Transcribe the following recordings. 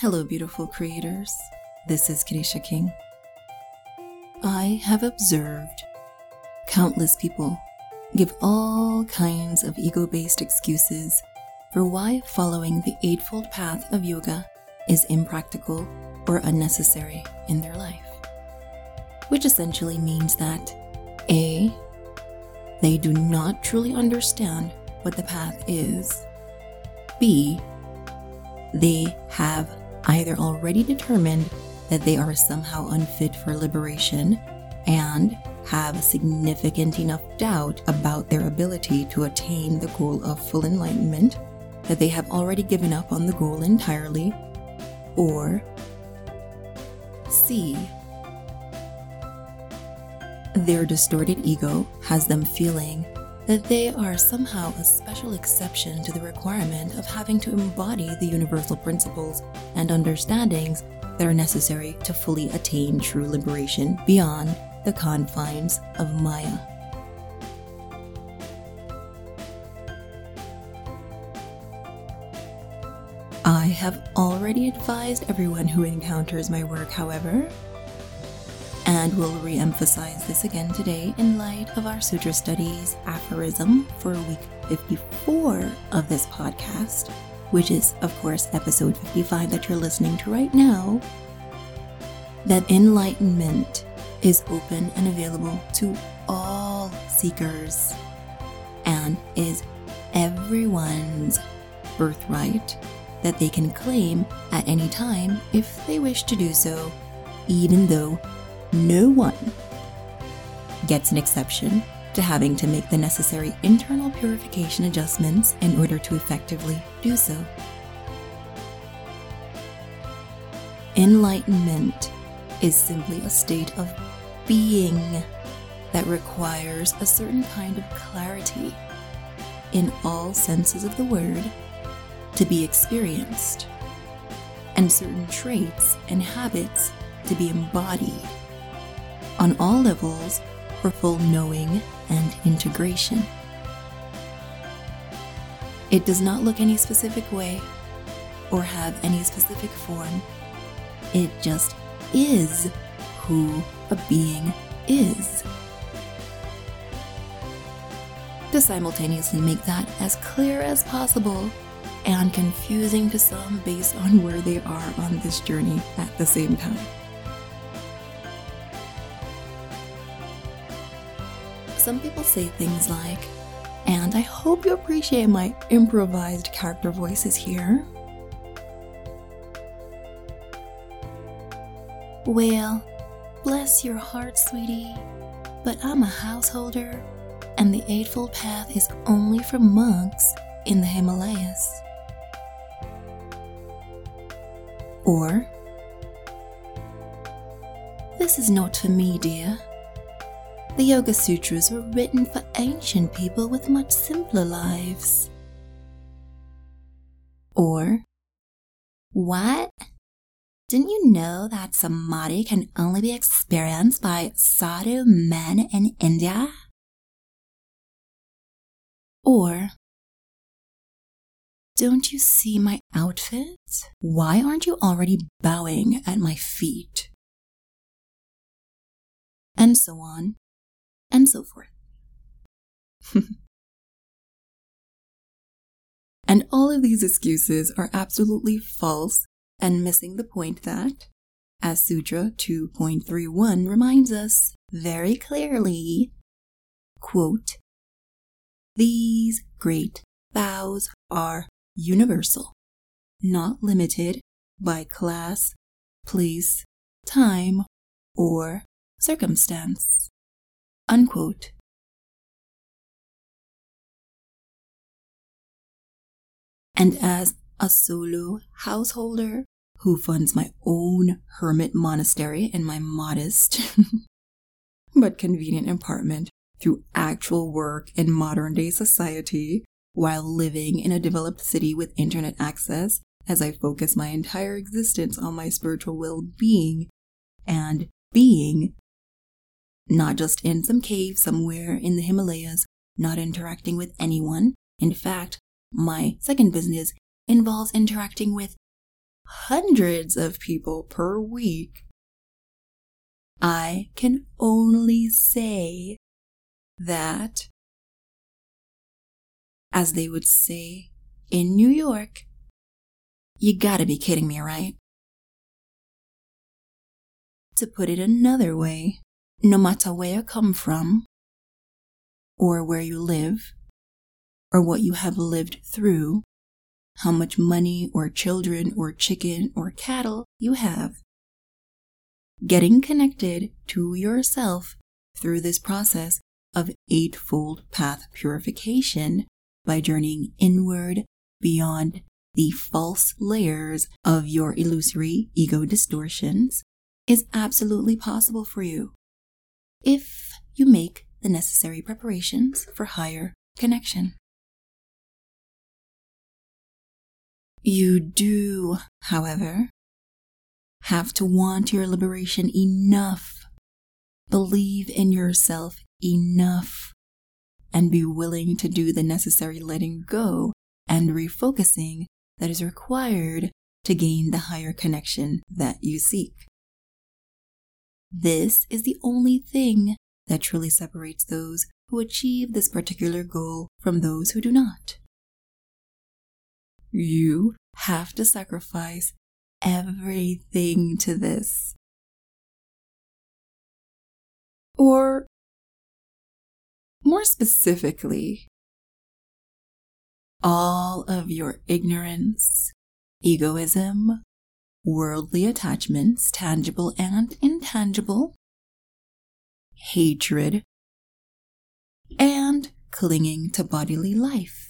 Hello, beautiful creators. This is Kirisha King. I have observed countless people give all kinds of ego-based excuses for why following the Eightfold Path of Yoga is impractical or unnecessary in their life. Which essentially means that A, they do not truly understand what the path is. B, they have either already determined that they are somehow unfit for liberation and have significant enough doubt about their ability to attain the goal of full enlightenment that they have already given up on the goal entirely, or C, their distorted ego has them feeling that they are somehow a special exception to the requirement of having to embody the universal principles and understandings that are necessary to fully attain true liberation beyond the confines of Maya. I have already advised everyone who encounters my work, however, and will re-emphasize this again today in light of our Sutra Studies aphorism for week 54 of this podcast, which is, of course, episode 55 that you're listening to right now, that enlightenment is open and available to all seekers and is everyone's birthright that they can claim at any time if they wish to do so, even though no one gets an exception to having to make the necessary internal purification adjustments in order to effectively do so. Enlightenment is simply a state of being that requires a certain kind of clarity in all senses of the word to be experienced, and certain traits and habits to be embodied on all levels for full knowing and integration. It does not look any specific way or have any specific form. It just is who a being is. To simultaneously make that as clear as possible and confusing to some based on where they are on this journey at the same time. Some people say things like, and I hope you appreciate my improvised character voices here, well, bless your heart, sweetie, but I'm a householder, and the Eightfold Path is only for monks in the Himalayas. Or, this is not for me, dear. The Yoga Sutras were written for ancient people with much simpler lives. Or, what? Didn't you know that Samadhi can only be experienced by sadhu men in India? Or, don't you see my outfit? Why aren't you already bowing at my feet? And so on. And so forth. And all of these excuses are absolutely false and missing the point that, as Sutra 2.31 reminds us very clearly, quote, these great vows are universal, not limited by class, place, time, or circumstance. Unquote. And as a solo householder who funds my own hermit monastery in my modest but convenient apartment through actual work in modern-day society while living in a developed city with internet access as I focus my entire existence on my spiritual well-being and being, not just in some cave somewhere in the Himalayas, not interacting with anyone. In fact, my second business involves interacting with hundreds of people per week, I can only say that, as they would say in New York, you gotta be kidding me, right? To put it another way, no matter where you come from, or where you live, or what you have lived through, how much money or children or chicken or cattle you have, getting connected to yourself through this process of eightfold path purification by journeying inward beyond the false layers of your illusory ego distortions is absolutely possible for you if you make the necessary preparations for higher connection. You do, however, have to want your liberation enough, believe in yourself enough, and be willing to do the necessary letting go and refocusing that is required to gain the higher connection that you seek. This is the only thing that truly separates those who achieve this particular goal from those who do not. You have to sacrifice everything to this. Or, more specifically, all of your ignorance, egoism, worldly attachments, tangible and intangible, hatred, and clinging to bodily life.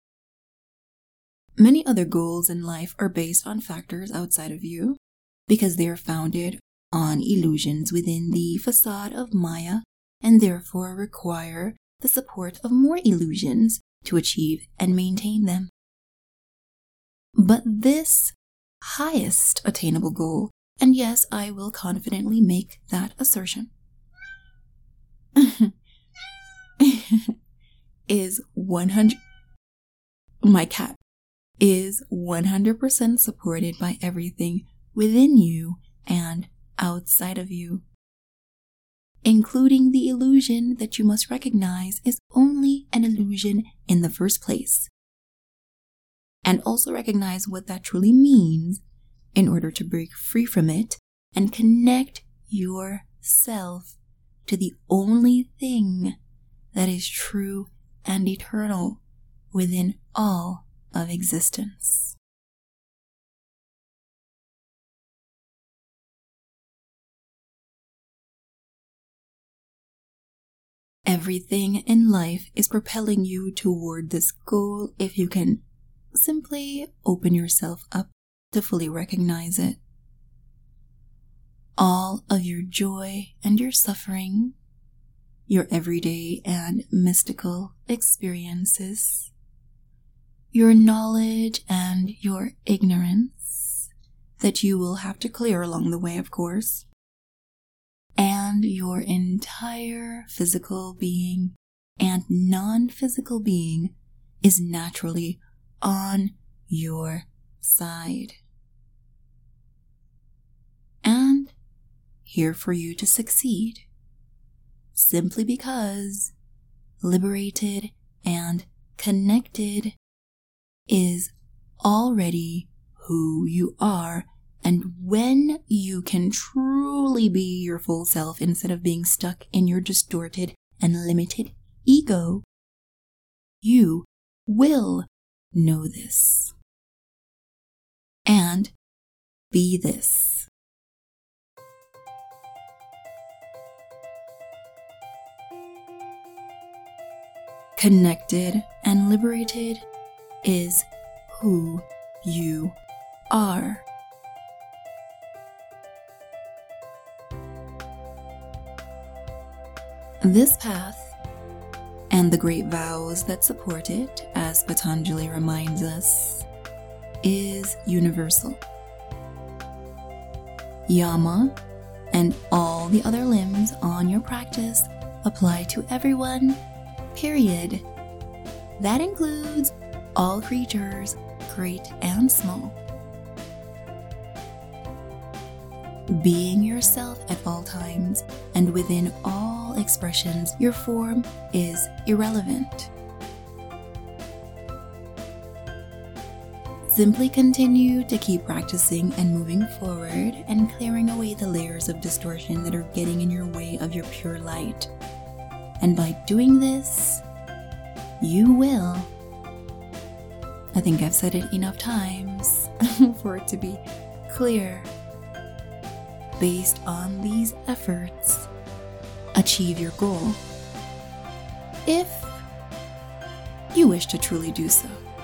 Many other goals in life are based on factors outside of you because they are founded on illusions within the facade of Maya and therefore require the support of more illusions to achieve and maintain them. But this highest attainable goal, and yes, I will confidently make that assertion, is 100. My cat is 100% supported by everything within you and outside of you, including the illusion that you must recognize is only an illusion in the first place, and also recognize what that truly means in order to break free from it and connect yourself to the only thing that is true and eternal within all of existence. Everything in life is propelling you toward this goal if you can simply open yourself up to fully recognize it. All of your joy and your suffering, your everyday and mystical experiences, your knowledge and your ignorance that you will have to clear along the way, of course, and your entire physical being and non-physical being is naturally on your side and here for you to succeed, simply because liberated and connected is already who you are. And when you can truly be your full self instead of being stuck in your distorted and limited ego, you will know this and be this. Connected and liberated is who you are. This path and the great vows that support it, as Patanjali reminds us, is universal. Yama and all the other limbs on your practice apply to everyone, period. That includes all creatures, great and small. being yourself at all times, and within all expressions, your form is irrelevant. Simply continue to keep practicing and moving forward and clearing away the layers of distortion that are getting in your way of your pure light. And by doing this, you will. I think I've said it enough times for it to be clear. Based on these efforts, achieve your goal, if you wish to truly do so.